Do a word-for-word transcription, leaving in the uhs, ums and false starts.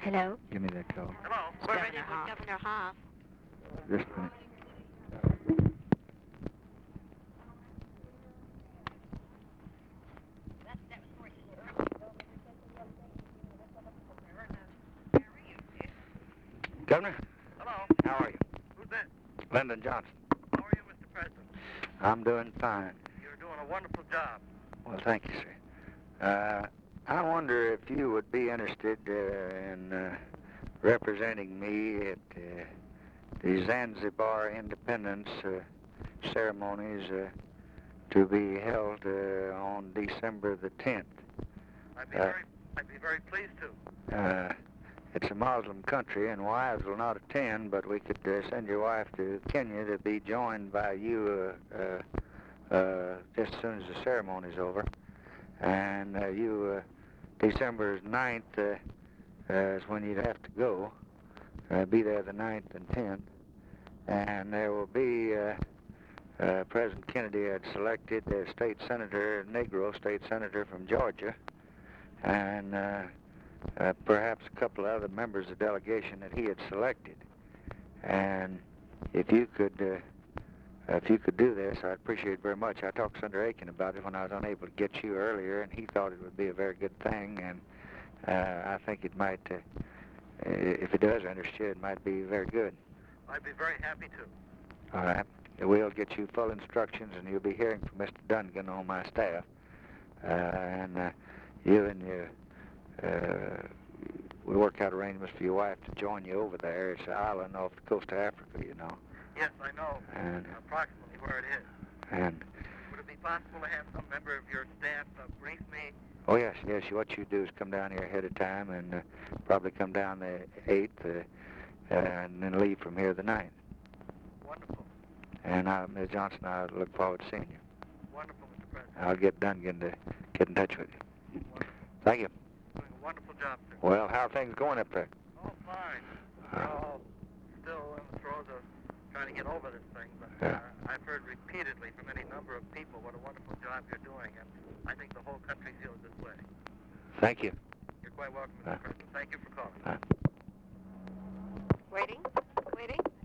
Hello? Give me that call. Hello. It's We're Governor ready Hoff. with Governor Hoff. Just a minute. Governor, Hello. how are you? Who's that? Lyndon Johnson. How are you, Mister President? I'm doing fine. You're doing a wonderful job. Well, thank you, sir. Uh, I wonder if you would be interested uh, in uh, representing me at uh, the Zanzibar independence uh, ceremonies uh, to be held uh, on December the tenth. I'd be Uh, very, I'd be very pleased to. Uh, it's a Muslim country, and wives will not attend, but we could uh, send your wife to Kenya to be joined by you uh, uh, uh, just as soon as the ceremony's over. And uh, you, uh, December ninth uh, uh, is when you'd have to go. Uh, be there the ninth and tenth. And there will be, uh, uh, President Kennedy had selected a state senator, Negro state senator from Georgia, and uh, uh, perhaps a couple of other members of the delegation that he had selected. And if you could, uh, if you could do this, I'd appreciate it very much. I talked to Senator Aiken about it when I was unable to get you earlier, and he thought it would be a very good thing. And uh, I think it might, uh, if it does interest you, it might be very good. I'd be very happy to. All right. We'll get you full instructions, and you'll be hearing from Mister Dungan on my staff. Uh, and uh, you and your, uh, we work out arrangements for your wife to join you over there. It's an island off the coast of Africa, you know. Yes, I know. And, approximately where it is. and Would it be possible to have some member of your staff uh, brief me? oh yes, yes. What you do is come down here ahead of time, and uh, probably come down the eighth, uh, and then leave from here the ninth. Wonderful. And I, Miz Johnson, I look forward to seeing you. Wonderful, Mister President. I'll get Dungan to get in touch with you. Wonderful. Thank you. Doing a wonderful job, sir. Well, how are things going up there? Oh, fine. We're all still in the throes of trying to get over this thing, but Yeah. uh, I've heard repeatedly from any number of people what a wonderful job you're doing, and I think the whole country feels this way. Thank you. You're quite welcome, Mister Uh. President. Thank you for calling. Uh. Waiting? Waiting?